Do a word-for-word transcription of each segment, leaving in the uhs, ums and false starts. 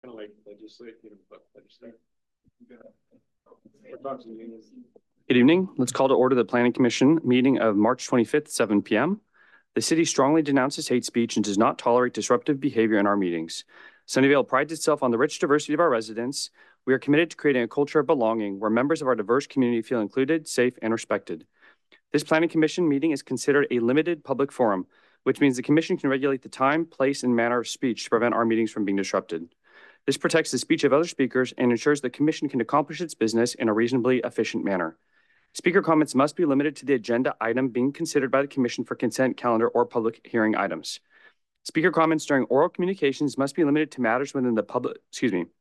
Kind of like legislate, you know, but legislate. Good evening. Let's call to order the Planning Commission meeting of March twenty-fifth, seven p m The city strongly denounces hate speech and does not tolerate disruptive behavior in our meetings. Sunnyvale prides itself on the rich diversity of our residents. We are committed to creating a culture of belonging where members of our diverse community feel included, safe, and respected. This Planning Commission meeting is considered a limited public forum, which means the Commission can regulate the time, place, and manner of speech to prevent our meetings from being disrupted. This protects the speech of other speakers and ensures the Commission can accomplish its business in a reasonably efficient manner. Speaker comments must be limited to the agenda item being considered by the Commission for consent calendar or public hearing items. Speaker comments during oral communications must be limited to matters within the public, excuse me,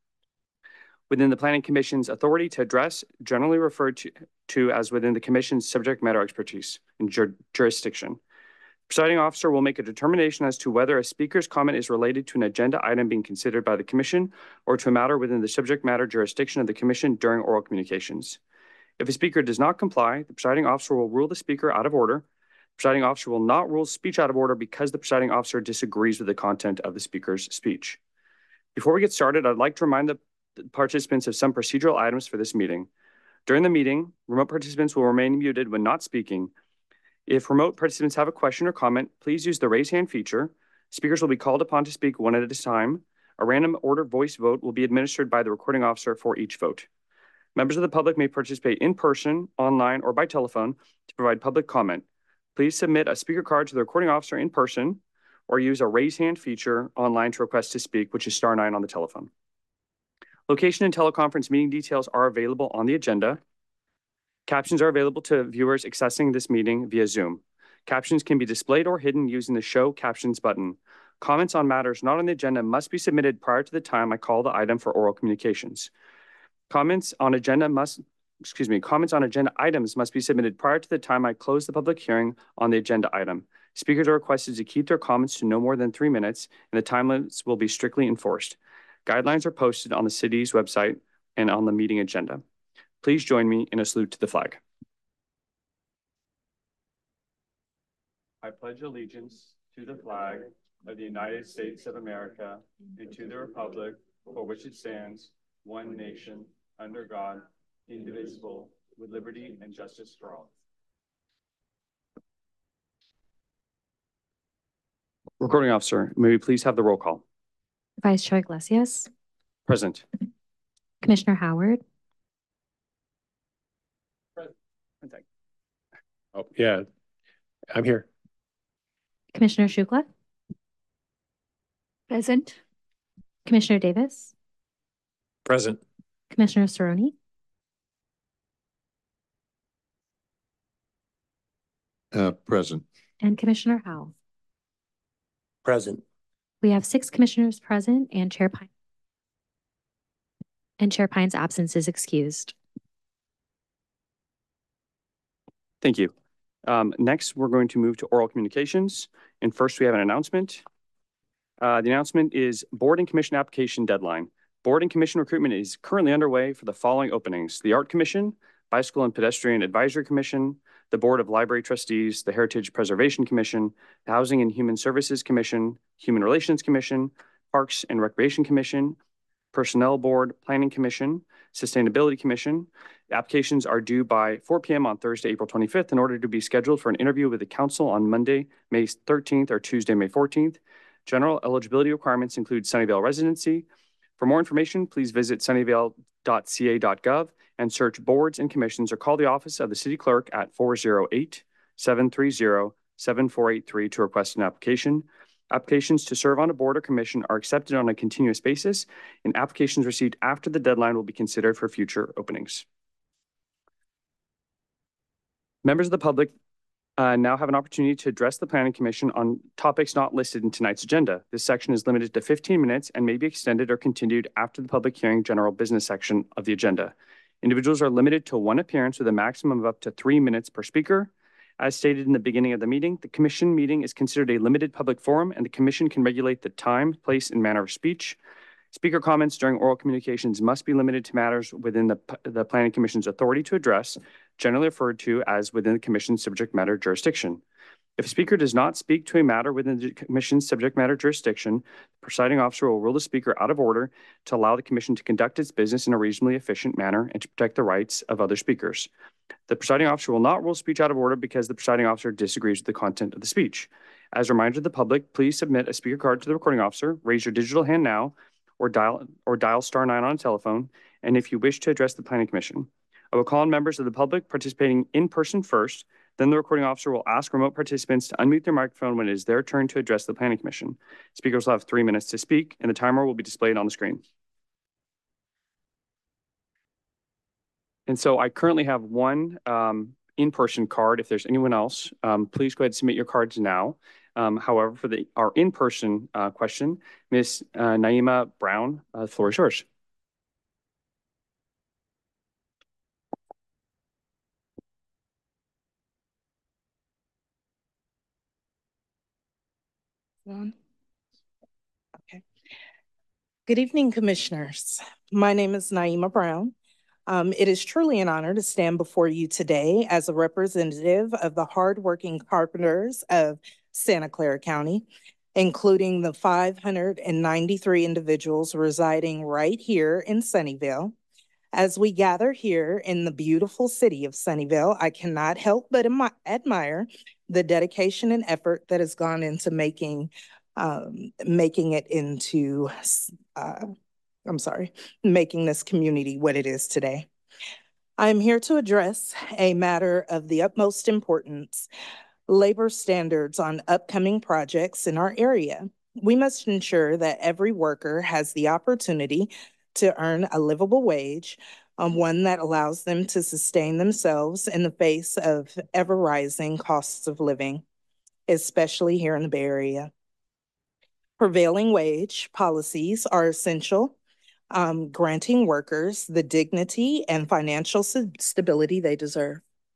within the Planning Commission's authority to address, generally referred to, to as within the Commission's subject matter expertise and jur jurisdiction. The presiding officer will make a determination as to whether a speaker's comment is related to an agenda item being considered by the Commission or to a matter within the subject matter jurisdiction of the Commission during oral communications. If a speaker does not comply, the presiding officer will rule the speaker out of order. The presiding officer will not rule speech out of order because the presiding officer disagrees with the content of the speaker's speech. Before we get started, I'd like to remind the participants of some procedural items for this meeting. During the meeting, remote participants will remain muted when not speaking. If remote participants have a question or comment, please use the raise hand feature. Speakers will be called upon to speak one at a time. A random order voice vote will be administered by the recording officer for each vote. Members of the public may participate in person, online, or by telephone to provide public comment. Please submit a speaker card to the recording officer in person or use a raise hand feature online to request to speak, which is star nine on the telephone. Location and teleconference meeting details are available on the agenda. Captions are available to viewers accessing this meeting via Zoom. Captions can be displayed or hidden using the Show Captions button. Comments on matters not on the agenda must be submitted prior to the time I call the item for oral communications. Comments on agenda must, excuse me, comments on agenda items must be submitted prior to the time I close the public hearing on the agenda item. Speakers are requested to keep their comments to no more than three minutes, and the time limits will be strictly enforced. Guidelines are posted on the city's website and on the meeting agenda. Please join me in a salute to the flag. I pledge allegiance to the flag of the United States of America and to the republic for which it stands, one nation, under God, indivisible, with liberty and justice for all. Recording officer, may we please have the roll call? Vice Chair Iglesias. Present. Commissioner Howard. Present. Oh, yeah, I'm here. Commissioner Shukla. Present. Commissioner Davis. Present. Commissioner Cerrone. Uh, present. And Commissioner Howell. Present. We have six commissioners present and Chair Pine. And Chair Pine's absence is excused. Thank you. Um, next, we're going to move to oral communications. And first, we have an announcement. Uh, the announcement is board and commission application deadline. Board and commission recruitment is currently underway for the following openings: the Art Commission, Bicycle and Pedestrian Advisory Commission, the Board of Library Trustees, the Heritage Preservation Commission, the Housing and Human Services Commission, Human Relations Commission, Parks and Recreation Commission, Personnel Board, Planning Commission, Sustainability Commission. The applications are due by four p m on Thursday, April twenty-fifth, in order to be scheduled for an interview with the council on Monday, May thirteenth or Tuesday, May fourteenth. General eligibility requirements include Sunnyvale residency. For more information, please visit sunnyvale dot c a dot gov and search boards and commissions or call the office of the city clerk at four oh eight, seven three zero, seven four eight three to request an application. Applications to serve on a board or commission are accepted on a continuous basis, and applications received after the deadline will be considered for future openings. Members of the public uh, now have an opportunity to address the Planning Commission on topics not listed in tonight's agenda. This section is limited to fifteen minutes and may be extended or continued after the public hearing general business section of the agenda. Individuals are limited to one appearance with a maximum of up to three minutes per speaker. As stated in the beginning of the meeting, the commission meeting is considered a limited public forum, and the commission can regulate the time, place, and manner of speech. Speaker comments during oral communications must be limited to matters within the, the Planning Commission's authority to address, generally referred to as within the Commission's subject matter jurisdiction. If a speaker does not speak to a matter within the commission's subject matter jurisdiction, the presiding officer will rule the speaker out of order to allow the commission to conduct its business in a reasonably efficient manner and to protect the rights of other speakers. The presiding officer will not rule speech out of order because the presiding officer disagrees with the content of the speech. As a reminder to the public, please submit a speaker card to the recording officer, raise your digital hand now, or dial or dial star nine on a telephone, and if you wish to address the Planning Commission. I will call on members of the public participating in person first, then the recording officer will ask remote participants to unmute their microphone when it is their turn to address the Planning Commission. Speakers will have three minutes to speak, and the timer will be displayed on the screen. And so I currently have one um, in-person card. If there's anyone else, um, please go ahead and submit your cards now. Um, however, for the our in-person uh, question, Miz Uh, Naima Brown, uh, the floor is yours. On. Okay. Good evening, commissioners. My name is Naima Brown. Um, it is truly an honor to stand before you today as a representative of the hardworking carpenters of Santa Clara County, including the five hundred ninety-three individuals residing right here in Sunnyvale. As we gather here in the beautiful city of Sunnyvale, I cannot help but admire the dedication and effort that has gone into making um, making it into, uh, I'm sorry, making this community what it is today. I'm here to address a matter of the utmost importance: labor standards on upcoming projects in our area. We must ensure that every worker has the opportunity to earn a livable wage, um, one that allows them to sustain themselves in the face of ever-rising costs of living, especially here in the Bay Area. Prevailing wage policies are essential, um, granting workers the dignity and financial stability they deserve.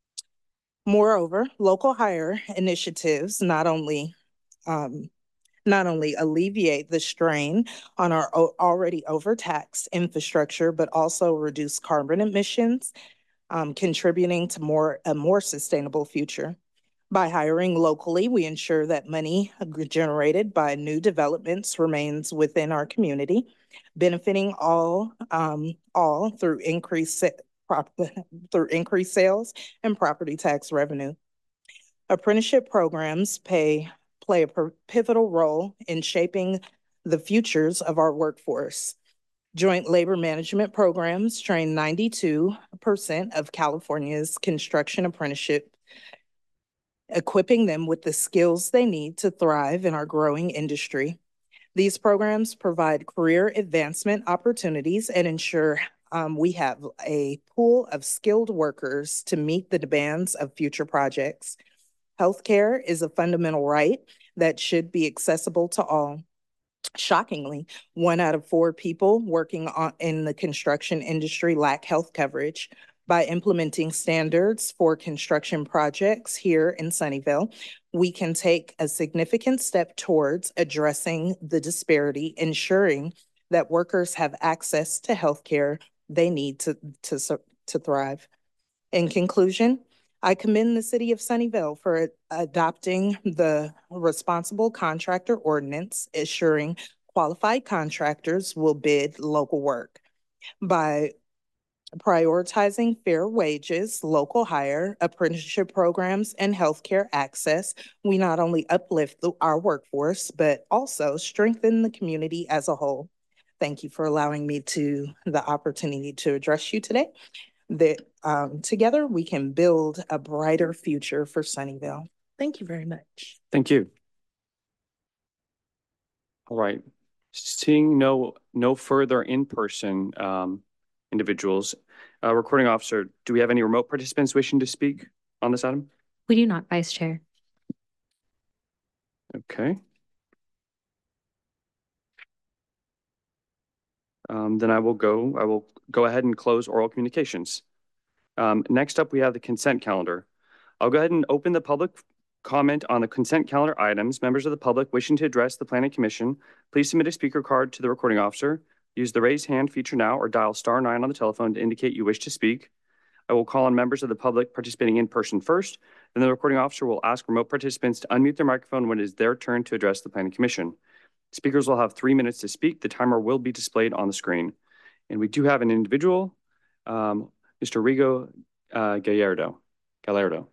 Moreover, local hire initiatives not only um, not only alleviate the strain on our already overtaxed infrastructure, but also reduce carbon emissions, um, contributing to more a more sustainable future. By hiring locally, we ensure that money generated by new developments remains within our community, benefiting all um, all through increased through increased sales and property tax revenue. Apprenticeship programs pay play a pivotal role in shaping the futures of our workforce. Joint labor management programs train ninety-two percent of California's construction apprenticeship, equipping them with the skills they need to thrive in our growing industry. These programs provide career advancement opportunities and ensure um, we have a pool of skilled workers to meet the demands of future projects. Healthcare is a fundamental right that should be accessible to all. Shockingly, one out of four people working on, in the construction industry lack health coverage. By implementing standards for construction projects here in Sunnyvale, we can take a significant step towards addressing the disparity, ensuring that workers have access to healthcare they need to, to, to thrive. In conclusion, I commend the city of Sunnyvale for adopting the responsible contractor ordinance, ensuring qualified contractors will bid local work. By prioritizing fair wages, local hire, apprenticeship programs, and healthcare access, we not only uplift the, our workforce, but also strengthen the community as a whole. Thank you for allowing me to the opportunity to address you today. That um, together we can build a brighter future for Sunnyvale. Thank you very much. Thank you. All right. Seeing no no further in-person um, individuals, uh, recording officer, do we have any remote participants wishing to speak on this item? We do not, Vice Chair. Okay. Um, then I will go. I will go ahead and close oral communications. Um, next up, we have the consent calendar. I'll go ahead and open the public comment on the consent calendar items. Members of the public wishing to address the Planning Commission, please submit a speaker card to the recording officer. Use the raise hand feature now or dial star nine on the telephone to indicate you wish to speak. I will call on members of the public participating in person first, then the recording officer will ask remote participants to unmute their microphone when it is their turn to address the Planning Commission. Speakers will have three minutes to speak. The timer will be displayed on the screen. And we do have an individual, um, Mister Rigo uh, Gallardo. Gallardo.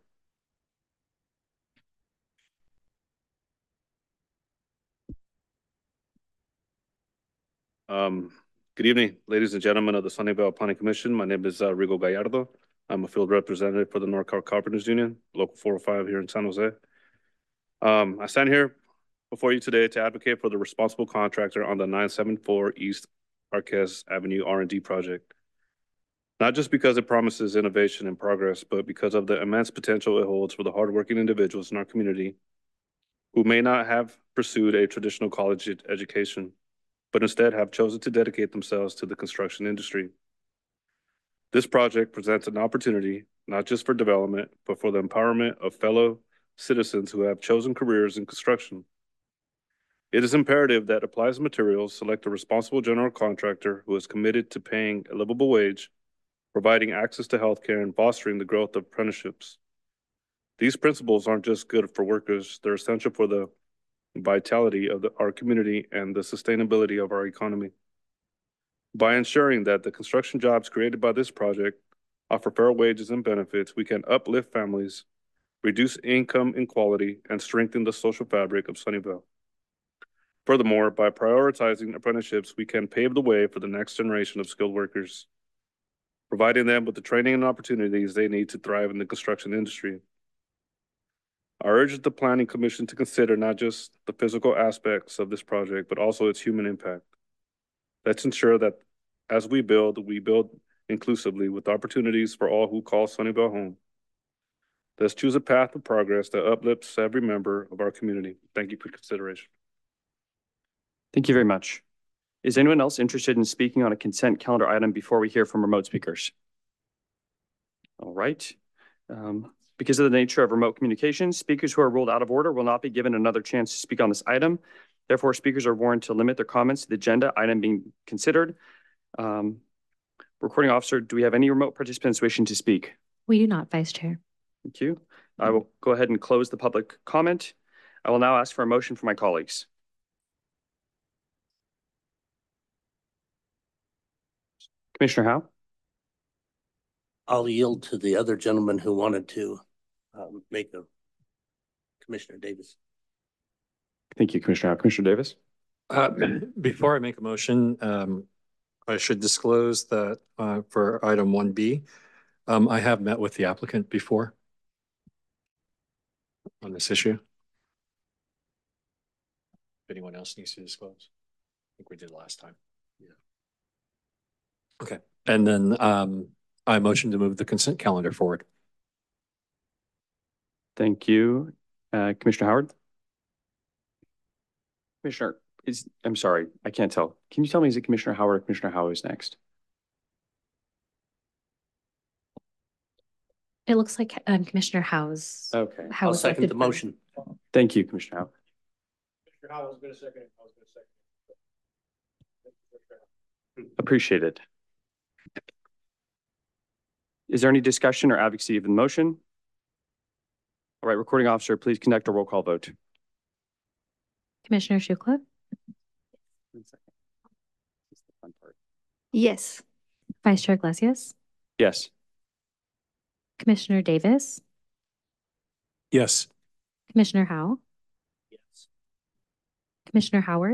Um, good evening, ladies and gentlemen of the Sunnyvale Planning Commission. My name is uh, Rigo Gallardo. I'm a field representative for the NorCal Carpenters Union, Local four oh five here in San Jose. Um, I stand here before you today to advocate for the responsible contractor on the nine seventy-four East Arquez Avenue R and D project. Not just because it promises innovation and progress, but because of the immense potential it holds for the hardworking individuals in our community who may not have pursued a traditional college ed education, but instead have chosen to dedicate themselves to the construction industry. This project presents an opportunity, not just for development, but for the empowerment of fellow citizens who have chosen careers in construction. It is imperative that Applies Materials select a responsible general contractor who is committed to paying a livable wage, providing access to healthcare, and fostering the growth of apprenticeships. These principles aren't just good for workers, they're essential for the vitality of the, our community and the sustainability of our economy. By ensuring that the construction jobs created by this project offer fair wages and benefits, we can uplift families, reduce income inequality, and strengthen the social fabric of Sunnyvale. Furthermore, by prioritizing apprenticeships, we can pave the way for the next generation of skilled workers, providing them with the training and opportunities they need to thrive in the construction industry. I urge the Planning Commission to consider not just the physical aspects of this project, but also its human impact. Let's ensure that as we build, we build inclusively with opportunities for all who call Sunnyvale home. Let's choose a path of progress that uplifts every member of our community. Thank you for consideration. Thank you very much. Is anyone else interested in speaking on a consent calendar item before we hear from remote speakers? All right. Um, Because of the nature of remote communications, speakers who are ruled out of order will not be given another chance to speak on this item. Therefore, speakers are warned to limit their comments to the agenda item being considered. Um, recording officer, do we have any remote participants wishing to speak? We do not, Vice Chair. Thank you. I will go ahead and close the public comment. I will now ask for a motion from my colleagues. Commissioner Howe? I'll yield to the other gentleman who wanted to um, make a Commissioner Davis. Thank you, Commissioner Howe. Commissioner Davis? Uh, before I make a motion, um, I should disclose that uh, for item one B, um, I have met with the applicant before on this issue. If anyone else needs to disclose, I think we did last time. Yeah. Okay, and then um, I motion to move the consent calendar forward. Thank you. Uh, Commissioner Howard? Commissioner, is, I'm sorry, I can't tell. Can you tell me, is it Commissioner Howard or Commissioner Howe is next? It looks like um, Commissioner Howe's. Okay. Howe I'll was second elected the first. motion. Thank you, Commissioner Howe. Commissioner Howe was going to second it. I was going to second it. Appreciate it. Is there any discussion or advocacy of the motion? All right, recording officer, please conduct a roll call vote. Commissioner Shukla? Yes. Vice Chair Iglesias? Yes. Commissioner Davis? Yes. Commissioner Howe? Yes. Commissioner Howard?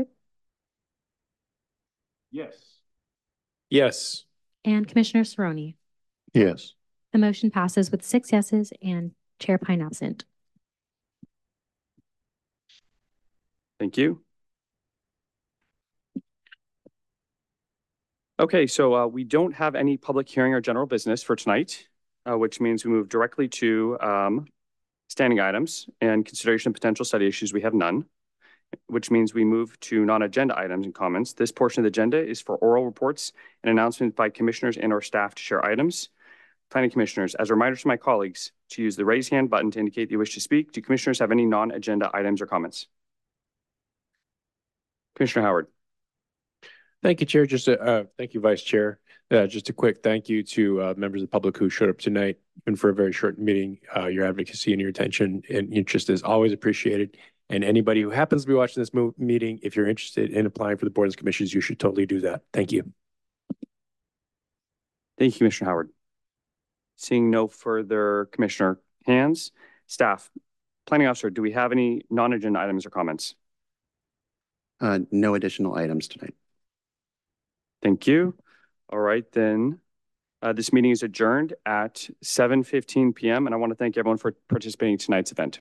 Yes. Yes. And Commissioner Cerrone? Yes. The motion passes with six yeses and Chair Pine absent. Thank you. Okay, so uh, we don't have any public hearing or general business for tonight, uh, which means we move directly to um, standing items and consideration of potential study issues. We have none, which means we move to non-agenda items and comments. This portion of the agenda is for oral reports and announcements by commissioners and or staff to share items. Planning commissioners, as a reminder to my colleagues to use the raise hand button to indicate you wish to speak. Do commissioners have any non-agenda items or comments? Commissioner Howard. Thank you, Chair. Just, uh, thank you, Vice Chair. Yeah, just a quick thank you to uh, members of the public who showed up tonight, even for a very short meeting. Uh, your advocacy and your attention and interest is always appreciated. And anybody who happens to be watching this mo- meeting, if you're interested in applying for the boards and commissions, you should totally do that. Thank you. Thank you, Commissioner Howard. Seeing no further commissioner hands, staff, planning officer, do we have any non-agenda items or comments? Uh, no additional items tonight. Thank you. All right, then. Uh, this meeting is adjourned at seven fifteen p m and I want to thank everyone for participating in tonight's event.